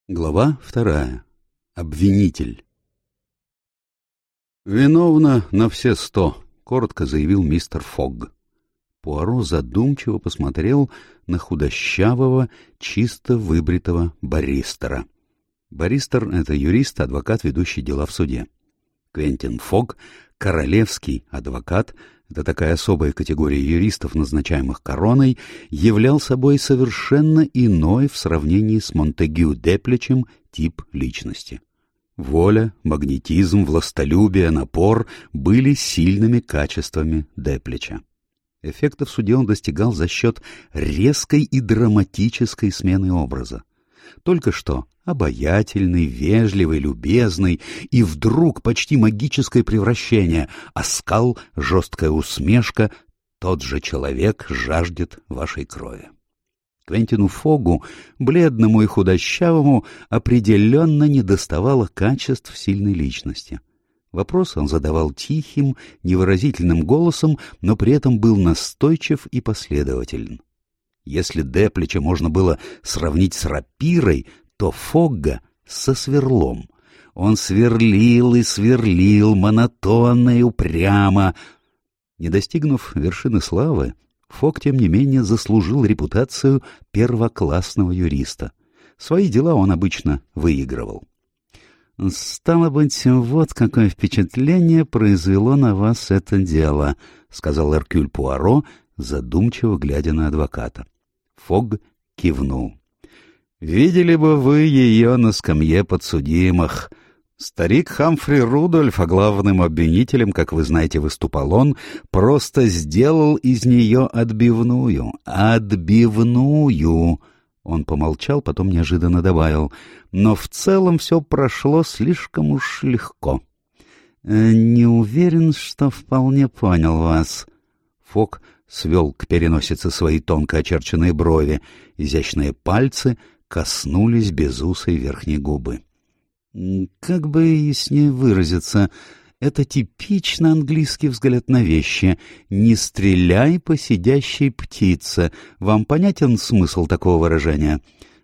Глава 2. Обвинитель. «Виновна на все 100», — коротко заявил мистер Фогг. Пуаро задумчиво посмотрел на худощавого, чисто выбритого баристера. Баристер — это юрист, адвокат, ведущий дела в суде. Квентин Фогг — королевский адвокат, это такая особая категория юристов, назначаемых короной, являл собой совершенно иной в сравнении с Монтегю Деплечем тип личности. Воля, магнетизм, властолюбие, напор были сильными качествами Деплеча. Эффекта в суде он достигал за счет резкой и драматической смены образа. Только что обаятельный, вежливый, любезный, и вдруг почти магическое превращение, оскал, жесткая усмешка, тот же человек жаждет вашей крови. Квентину Фоггу, бледному и худощавому, определенно недоставало качеств сильной личности. Вопросы он задавал тихим, невыразительным голосом, но при этом был настойчив и последователен. Если Деплеча можно было сравнить с рапирой, то Фогга — со сверлом. Он сверлил и сверлил, монотонно и упрямо. Не достигнув вершины славы, Фогг, тем не менее, заслужил репутацию первоклассного юриста. Свои дела он обычно выигрывал. «Стало быть, вот какое впечатление произвело на вас это дело», — сказал Эркюль Пуаро, задумчиво глядя на адвоката. Фогг кивнул. «Видели бы вы ее на скамье подсудимых. Старик Хамфри Рудольф, а главным обвинителем, как вы знаете, выступал он, просто сделал из нее отбивную. Отбивную!» Он помолчал, потом неожиданно добавил. «Но в целом все прошло слишком уж легко». «Не уверен, что вполне понял вас». Фогг свел к переносице свои тонко очерченные брови, изящные пальцы коснулись безусой верхней губы. «Как бы яснее выразиться, это типично английский взгляд на вещи. Не стреляй по сидящей птице. Вам понятен смысл такого выражения?»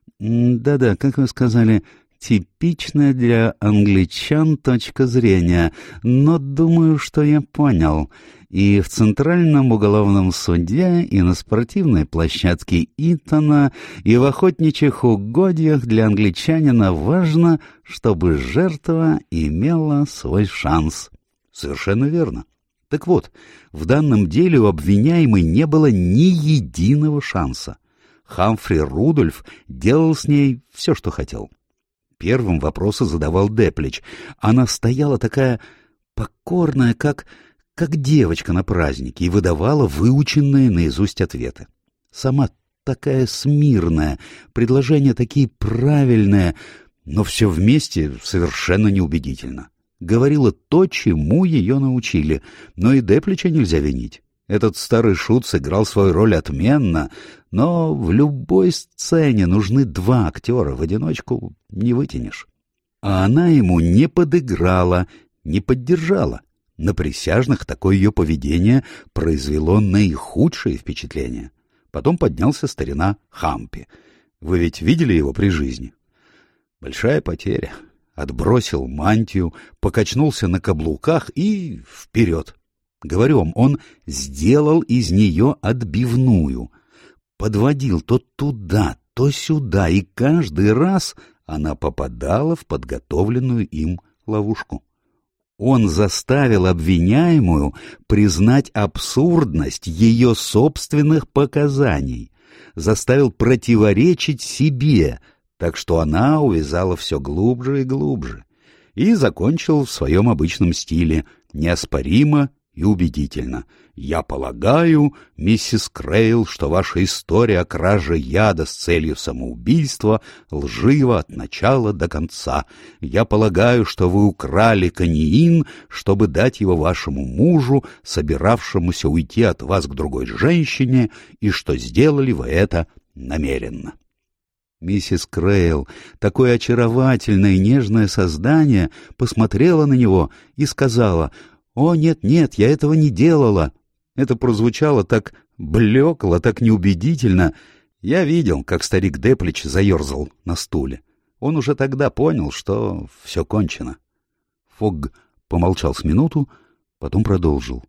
«Да-да, как вы сказали, типичная для англичан точка зрения, но думаю, что я понял. И в Центральном уголовном суде, и на спортивной площадке Итона, и в охотничьих угодьях для англичанина важно, чтобы жертва имела свой шанс». Совершенно верно. Так вот, в данном деле у обвиняемой не было ни единого шанса. Хамфри Рудольф делал с ней все, что хотел. Первым вопросы задавал Деплеч. Она стояла такая покорная, как девочка на празднике, и выдавала выученные наизусть ответы. Сама такая смирная, предложения такие правильные, но все вместе совершенно неубедительно. Говорила то, чему ее научили, но и Деплеча нельзя винить. Этот старый шут сыграл свою роль отменно, но в любой сцене нужны два актера, в одиночку не вытянешь. А она ему не подыграла, не поддержала. На присяжных такое ее поведение произвело наихудшее впечатление. Потом поднялся старина Хампи. Вы ведь видели его при жизни? Большая потеря. Отбросил мантию, покачнулся на каблуках и вперед. Говорю вам, он сделал из нее отбивную. Подводил то туда, то сюда, и каждый раз она попадала в подготовленную им ловушку. Он заставил обвиняемую признать абсурдность ее собственных показаний, заставил противоречить себе, так что она увязала все глубже и глубже, и закончил в своем обычном стиле, неоспоримо и убедительно. «Я полагаю, миссис Крейл, что ваша история о краже яда с целью самоубийства лжива от начала до конца. Я полагаю, что вы украли канеин, чтобы дать его вашему мужу, собиравшемуся уйти от вас к другой женщине, и что сделали вы это намеренно». Миссис Крейл, такое очаровательное и нежное создание, посмотрела на него и сказала: «О, нет-нет, я этого не делала». Это прозвучало так блекло, так неубедительно. Я видел, как старик Деплеч заерзал на стуле. Он уже тогда понял, что все кончено. Фогг помолчал с минуту, потом продолжил.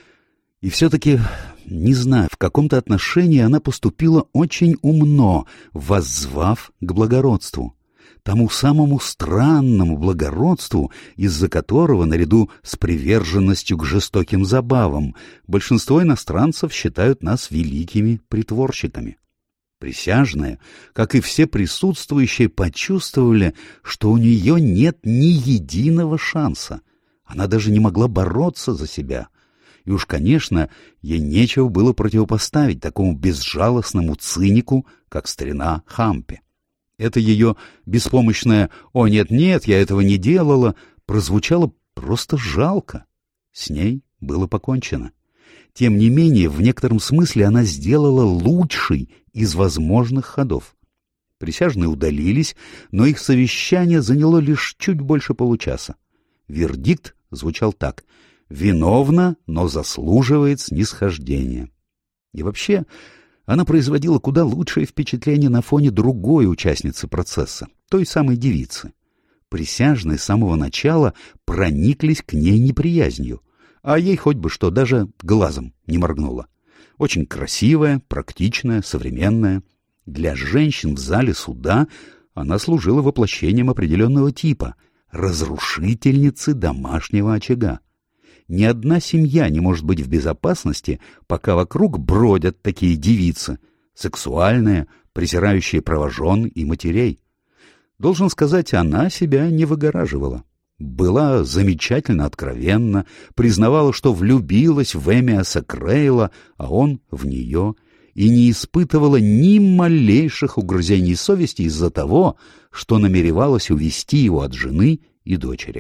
И все-таки, не знаю, в каком-то отношении она поступила очень умно, воззвав к благородству. Тому самому странному благородству, из-за которого, наряду с приверженностью к жестоким забавам, большинство иностранцев считают нас великими притворщиками. Присяжные, как и все присутствующие, почувствовали, что у нее нет ни единого шанса. Она даже не могла бороться за себя. И уж, конечно, ей нечего было противопоставить такому безжалостному цинику, как старина Хампи. Это ее беспомощное «О, нет-нет, я этого не делала» прозвучало просто жалко. С ней было покончено. Тем не менее, в некотором смысле она сделала лучший из возможных ходов. Присяжные удалились, но их совещание заняло лишь чуть больше получаса. Вердикт звучал так: «Виновна, но заслуживает снисхождения». И вообще, она производила куда лучшее впечатление на фоне другой участницы процесса, той самой девицы. Присяжные с самого начала прониклись к ней неприязнью, а ей хоть бы что, даже глазом не моргнула. Очень красивая, практичная, современная. Для женщин в зале суда она служила воплощением определенного типа — разрушительницы домашнего очага. Ни одна семья не может быть в безопасности, пока вокруг бродят такие девицы, сексуальные, презирающие право жен и матерей. Должен сказать, она себя не выгораживала. Была замечательно откровенна, признавала, что влюбилась в Эмиаса Крейла, а он в нее, и не испытывала ни малейших угрызений совести из-за того, что намеревалась увести его от жены и дочери.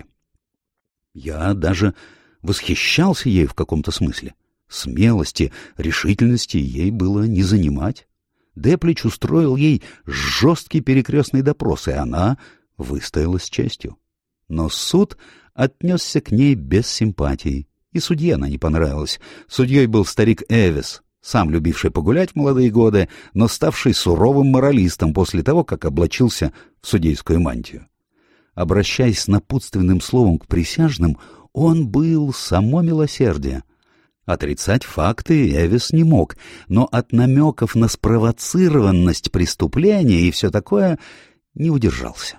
Я даже восхищался ею в каком-то смысле. Смелости, решительности ей было не занимать. Деплич устроил ей жесткий перекрестный допрос, и она выстояла с честью. Но суд отнесся к ней без симпатии, и судье она не понравилась. Судьей был старик Эвис, сам любивший погулять в молодые годы, но ставший суровым моралистом после того, как облачился в судейскую мантию. Обращаясь с напутственным словом к присяжным, он был само милосердие. Отрицать факты Эвис не мог, но от намеков на спровоцированность преступления и все такое не удержался.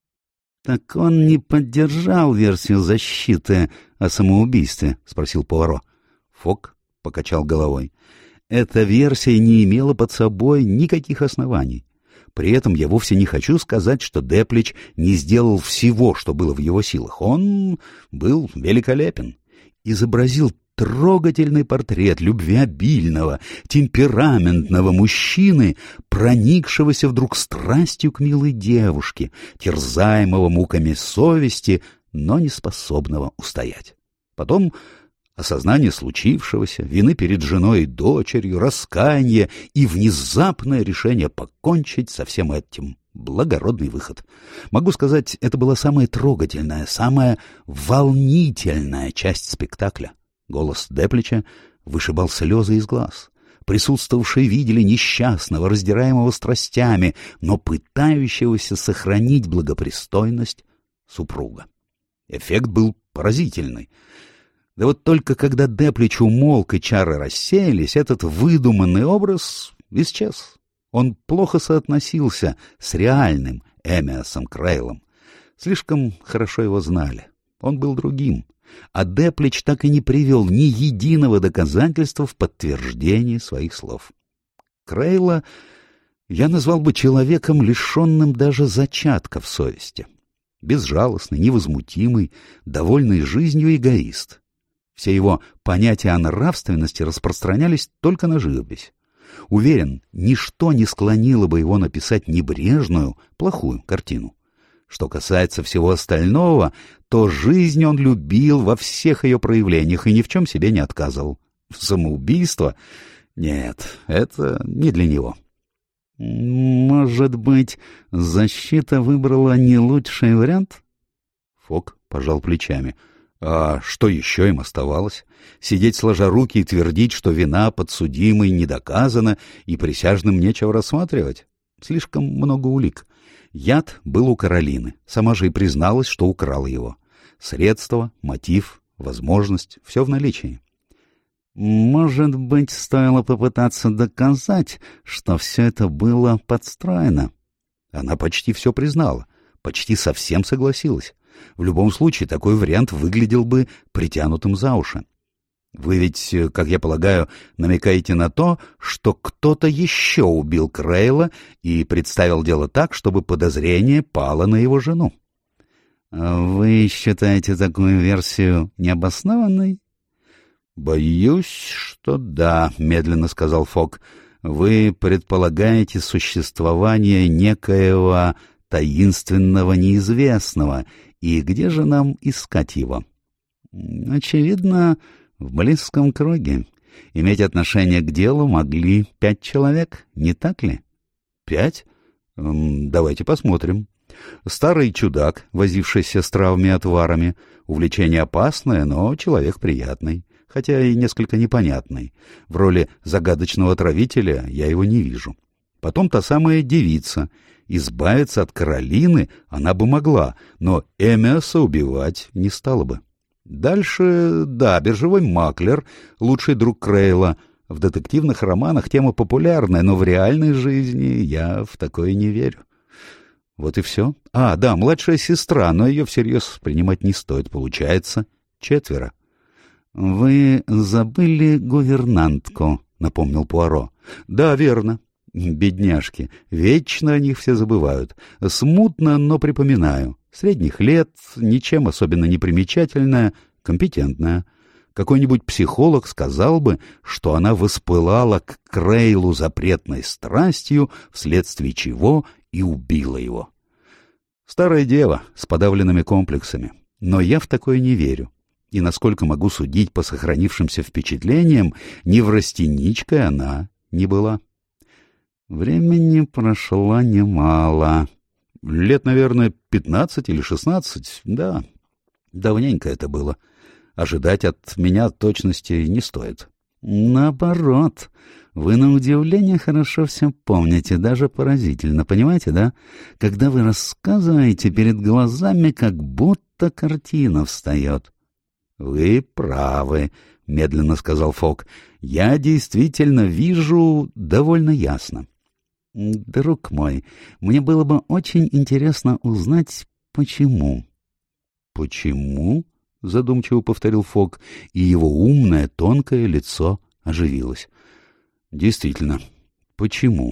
— Так он не поддержал версию защиты о самоубийстве? — спросил Пуаро. Фок покачал головой. Эта версия не имела под собой никаких оснований. При этом я вовсе не хочу сказать, что Деплич не сделал всего, что было в его силах. Он был великолепен. Изобразил трогательный портрет любвеобильного, темпераментного мужчины, проникшегося вдруг страстью к милой девушке, терзаемого муками совести, но не способного устоять. Потом осознание случившегося, вины перед женой и дочерью, раскаяние и внезапное решение покончить со всем этим. Благородный выход. Могу сказать, это была самая трогательная, самая волнительная часть спектакля. Голос Деплича вышибал слезы из глаз. Присутствовавшие видели несчастного, раздираемого страстями, но пытающегося сохранить благопристойность супруга. Эффект был поразительный. Да вот только когда Деплич умолк и чары рассеялись, этот выдуманный образ исчез. Он плохо соотносился с реальным Эмиасом Крейлом. Слишком хорошо его знали. Он был другим. А Деплич так и не привел ни единого доказательства в подтверждение своих слов. Крейла я назвал бы человеком, лишенным даже зачатков совести. Безжалостный, невозмутимый, довольный жизнью эгоист. Все его понятия о нравственности распространялись только на живопись. Уверен, ничто не склонило бы его написать небрежную, плохую картину. Что касается всего остального, то жизнь он любил во всех ее проявлениях и ни в чем себе не отказывал. Самоубийство? Нет, это не для него. Может быть, защита выбрала не лучший вариант? Фок пожал плечами. А что еще им оставалось? Сидеть сложа руки и твердить, что вина подсудимой не доказана и присяжным нечего рассматривать? Слишком много улик. Яд был у Каролины. Сама же и призналась, что украла его. Средства, мотив, возможность — все в наличии. Может быть, стоило попытаться доказать, что все это было подстроено. Она почти все признала, почти совсем согласилась. В любом случае, такой вариант выглядел бы притянутым за уши. Вы ведь, как я полагаю, намекаете на то, что кто-то еще убил Крейла и представил дело так, чтобы подозрение пало на его жену. Вы считаете такую версию необоснованной? Боюсь, что да, медленно сказал Фок. Вы предполагаете существование некоего таинственного неизвестного, и где же нам искать его? Очевидно, в близком круге. Иметь отношение к делу могли 5 человек, не так ли? 5? Давайте посмотрим. Старый чудак, возившийся с травами и отварами. Увлечение опасное, но человек приятный, хотя и несколько непонятный. В роли загадочного отравителя я его не вижу. Потом та самая девица. Избавиться от Каролины она бы могла, но Эмиаса убивать не стала бы. Дальше, да, биржевой маклер, лучший друг Крейла. В детективных романах тема популярная, но в реальной жизни я в такое не верю. Вот и все. Да, младшая сестра, но ее всерьез принимать не стоит. Получается 4. Вы забыли гувернантку, напомнил Пуаро. Да, верно. Бедняжки, вечно о них все забывают. Смутно, но припоминаю. Средних лет, ничем особенно не примечательная, компетентная. Какой-нибудь психолог сказал бы, что она воспылала к Крейлу запретной страстью, вследствие чего и убила его. Старая дева с подавленными комплексами. Но я в такое не верю. И, насколько могу судить по сохранившимся впечатлениям, неврастеничкой она не была. Времени прошло немало. Лет, наверное, 15 или 16, да. Давненько это было. Ожидать от меня точности не стоит. Наоборот, вы на удивление хорошо все помните, даже поразительно, понимаете, да? Когда вы рассказываете, перед глазами как будто картина встает. Вы правы, медленно сказал Фок. Я действительно вижу довольно ясно. Друг мой, мне было бы очень интересно узнать, почему. Почему? Задумчиво повторил Фок, и его умное, тонкое лицо оживилось. Действительно, почему?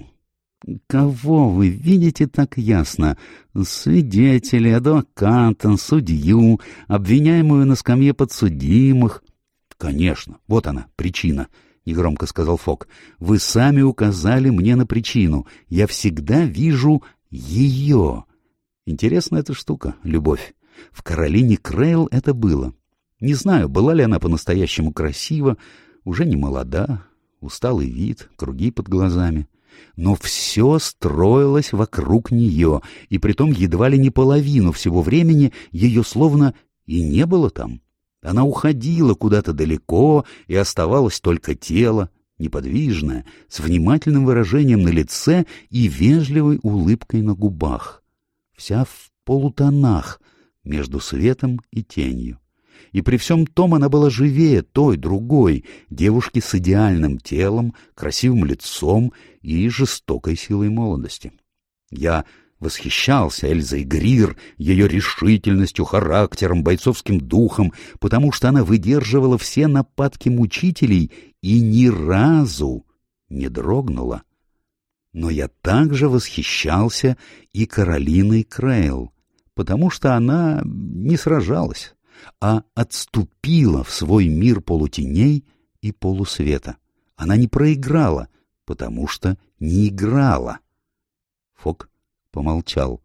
Кого вы видите так ясно? Свидетелей, адвоката, судью, обвиняемую на скамье подсудимых. Конечно, вот она, причина. Негромко сказал Фок. Вы сами указали мне на причину. Я всегда вижу ее. Интересная эта штука, любовь. В Каролине Крейл это было. Не знаю, была ли она по-настоящему красива, уже не молода, усталый вид, круги под глазами. Но все строилось вокруг нее, и притом едва ли не половину всего времени ее словно и не было там. Она уходила куда-то далеко, и оставалось только тело, неподвижное, с внимательным выражением на лице и вежливой улыбкой на губах. Вся в полутонах, между светом и тенью. И при всем том она была живее той, другой, девушки с идеальным телом, красивым лицом и жестокой силой молодости. Я восхищался Эльзой Грир, ее решительностью, характером, бойцовским духом, потому что она выдерживала все нападки мучителей и ни разу не дрогнула. Но я также восхищался и Каролиной Крейл, потому что она не сражалась, а отступила в свой мир полутеней и полусвета. Она не проиграла, потому что не играла. Фок помолчал.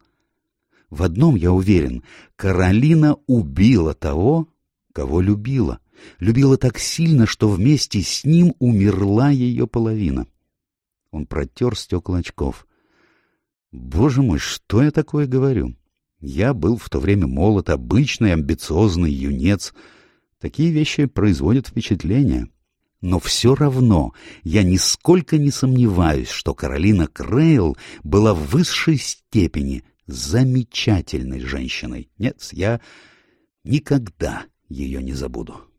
В одном я уверен, Каролина убила того, кого любила. Любила так сильно, что вместе с ним умерла ее половина. Он протер стекла очков. Боже мой, что я такое говорю? Я был в то время молод, обычный, амбициозный юнец. Такие вещи производят впечатление. Но все равно я нисколько не сомневаюсь, что Каролина Крейл была в высшей степени замечательной женщиной. Нет, я никогда ее не забуду.